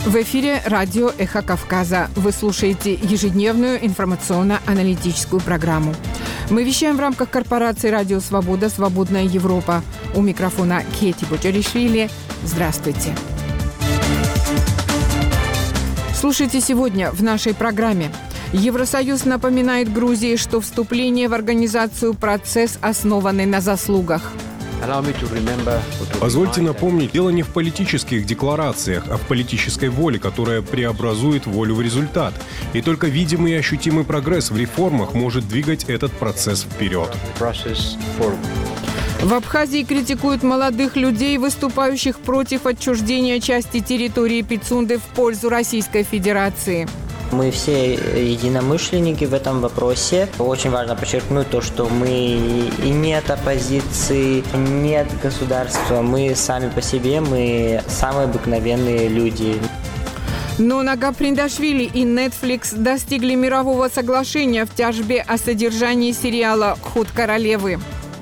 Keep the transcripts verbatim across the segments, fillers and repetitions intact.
В эфире радио «Эхо Кавказа». Вы слушаете ежедневную информационно-аналитическую программу. Мы вещаем в рамках корпорации «Радио Свобода. Свободная Европа». У микрофона Кети Боджаришвили. Здравствуйте. Слушайте сегодня в нашей программе. Евросоюз напоминает Грузии, что вступление в организацию – процесс, основанный на заслугах. Позвольте напомнить, дело не в политических декларациях, а в политической воле, которая преобразует волю в результат. И только видимый и ощутимый прогресс в реформах может двигать этот процесс вперед. В Абхазии критикуют молодых людей, выступающих против отчуждения части территории Пицунды в пользу Российской Федерации. Мы все единомышленники в этом вопросе. Очень важно подчеркнуть то, что мы и нет оппозиции, нет государства. Мы сами по себе, мы самые обыкновенные люди. Но Нага Приндашвили и Netflix достигли мирового соглашения в тяжбе о содержании сериала «Ход королевы».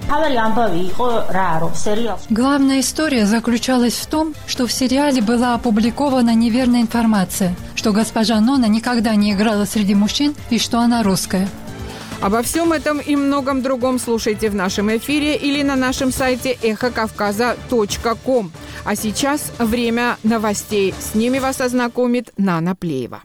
Главная история заключалась в том, что в сериале была опубликована неверная информация, что госпожа Нона никогда не играла среди мужчин и что она русская. Обо всем этом и многом другом слушайте в нашем эфире или на нашем сайте эхо кавказа точка ком. А сейчас время новостей. С ними вас ознакомит Нана Плеева.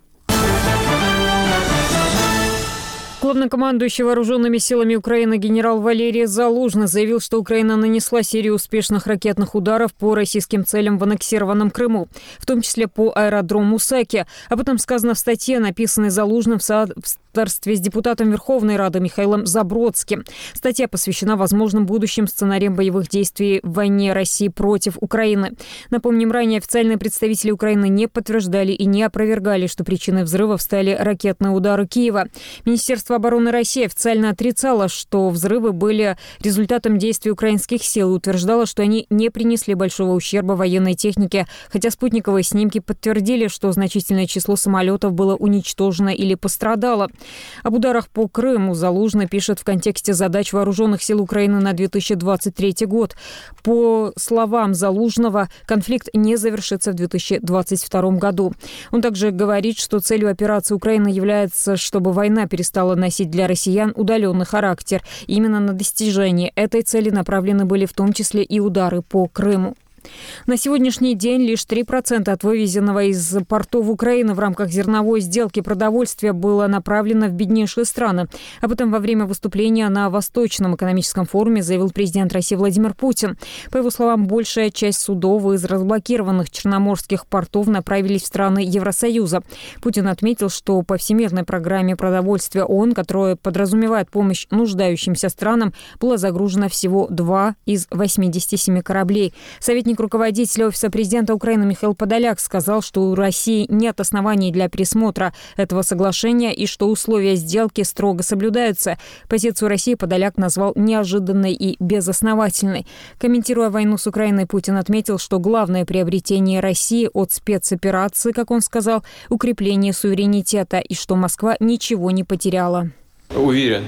Главнокомандующий вооруженными силами Украины генерал Валерий Залужный заявил, что Украина нанесла серию успешных ракетных ударов по российским целям в аннексированном Крыму, в том числе по аэродрому Саки. Об этом сказано в статье, написанной Залужным в соавторстве с депутатом Верховной Рады Михаилом Забродским. Статья посвящена возможным будущим сценариям боевых действий в войне России против Украины. Напомним, ранее официальные представители Украины не подтверждали и не опровергали, что причиной взрывов стали ракетные удары Киева. Министерство обороны России официально отрицало, что взрывы были результатом действий украинских сил и утверждало, что они не принесли большого ущерба военной технике, хотя спутниковые снимки подтвердили, что значительное число самолетов было уничтожено или пострадало. Об ударах по Крыму Залужный пишет в контексте задач вооруженных сил Украины на две тысячи двадцать третий год. По словам Залужного, конфликт не завершится в две тысячи двадцать втором году. Он также говорит, что целью операции Украины является, чтобы война перестала носить для россиян удаленный характер. Именно на достижение этой цели направлены были в том числе и удары по Крыму. На сегодняшний день лишь три процента от вывезенного из портов Украины в рамках зерновой сделки продовольствия было направлено в беднейшие страны. Об этом во время выступления на Восточном экономическом форуме заявил президент России Владимир Путин. По его словам, большая часть судов из разблокированных черноморских портов направились в страны Евросоюза. Путин отметил, что по всемирной программе продовольствия ООН, которая подразумевает помощь нуждающимся странам, было загружено всего два из восьмидесяти семи кораблей. Советник руководителя Офиса президента Украины Михаил Подоляк сказал, что у России нет оснований для пересмотра этого соглашения и что условия сделки строго соблюдаются. Позицию России Подоляк назвал неожиданной и безосновательной. Комментируя войну с Украиной, Путин отметил, что главное приобретение России от спецоперации, как он сказал, укрепление суверенитета и что Москва ничего не потеряла. Уверен,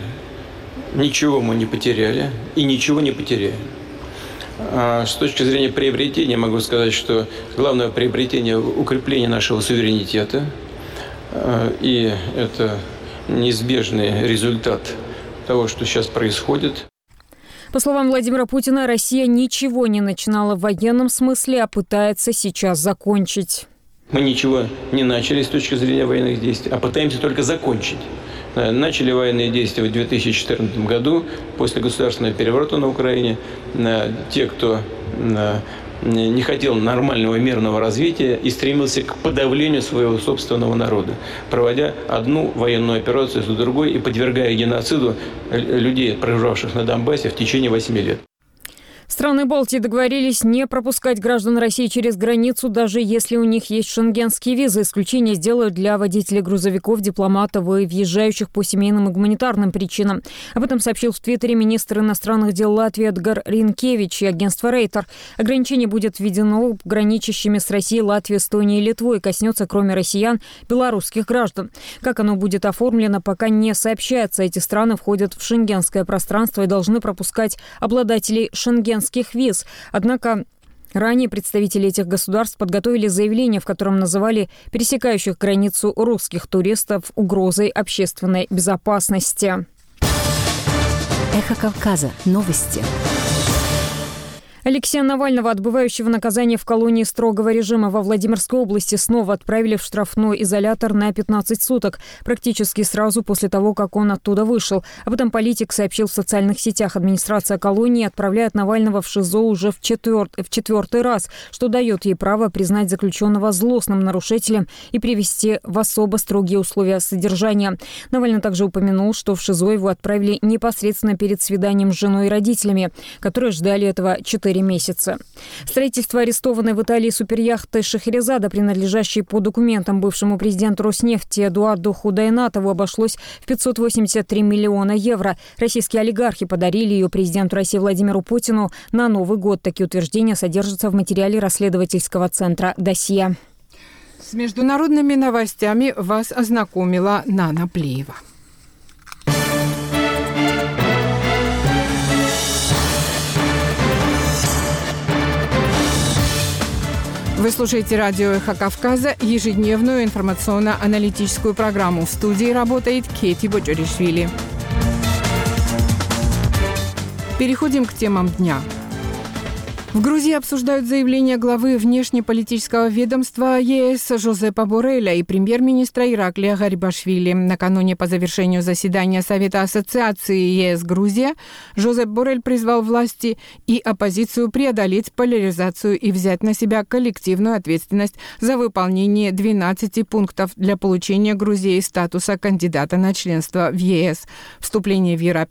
ничего мы не потеряли и ничего не потеряем. С точки зрения приобретения могу сказать, что главное приобретение – укрепление нашего суверенитета. И это неизбежный результат того, что сейчас происходит. По словам Владимира Путина, Россия ничего не начинала в военном смысле, а пытается сейчас закончить. Мы ничего не начали с точки зрения военных действий, а пытаемся только закончить. Начали военные действия в две тысячи четырнадцатом году, после государственного переворота на Украине. Те, кто не хотел нормального мирного развития и стремился к подавлению своего собственного народа, проводя одну военную операцию за другой и подвергая геноциду людей, проживавших на Донбассе в течение восьми лет. Страны Балтии договорились не пропускать граждан России через границу, даже если у них есть шенгенские визы. Исключение сделают для водителей грузовиков, дипломатов и въезжающих по семейным и гуманитарным причинам. Об этом сообщил в Твиттере министр иностранных дел Латвии Эдгар Ринкевич и агентство Рейтер. Ограничение будет введено граничащими с Россией Латвией, Эстонией и Литвой и коснется, кроме россиян, белорусских граждан. Как оно будет оформлено, пока не сообщается. Эти страны входят в шенгенское пространство и должны пропускать обладателей шенгенских виз. Однако Ранее представители этих государств подготовили заявление, в котором называли пересекающих границу русских туристов угрозой общественной безопасности. Эхо Кавказа. Новости. Алексея Навального, отбывающего наказание в колонии строгого режима во Владимирской области, снова отправили в штрафной изолятор на пятнадцать суток, практически сразу после того, как он оттуда вышел. Об этом политик сообщил в социальных сетях. Администрация колонии отправляет Навального в ШИЗО уже в, четвер... в четвертый раз, что дает ей право признать заключенного злостным нарушителем и привести в особо строгие условия содержания. Навальный также упомянул, что в ШИЗО его отправили непосредственно перед свиданием с женой и родителями, которые ждали этого четыре месяца. Строительство арестованной в Италии суперяхты «Шахерезада», принадлежащей по документам бывшему президенту Роснефти Эдуарду Худайнатову, обошлось в пятьсот восемьдесят три миллиона евро. Российские олигархи подарили ее президенту России Владимиру Путину на Новый год. Такие утверждения содержатся в материале расследовательского центра «Досье». С международными новостями вас ознакомила Нана Плеева. Вы слушаете радио «Эхо Кавказа», ежедневную информационно-аналитическую программу. В студии работает Кети Боджоришвили. Переходим к темам дня. В Грузии обсуждают заявление главы внешнеполитического ведомства ЕС Жозепа Борреля и премьер-министра Ираклия Гарибашвили. Накануне по завершению заседания Совета ассоциации ЕС-Грузия Жозеп Боррель призвал власти и оппозицию преодолеть поляризацию и взять на себя коллективную ответственность за выполнение двенадцати пунктов для получения Грузией статуса кандидата на членство в ЕС. Вступление в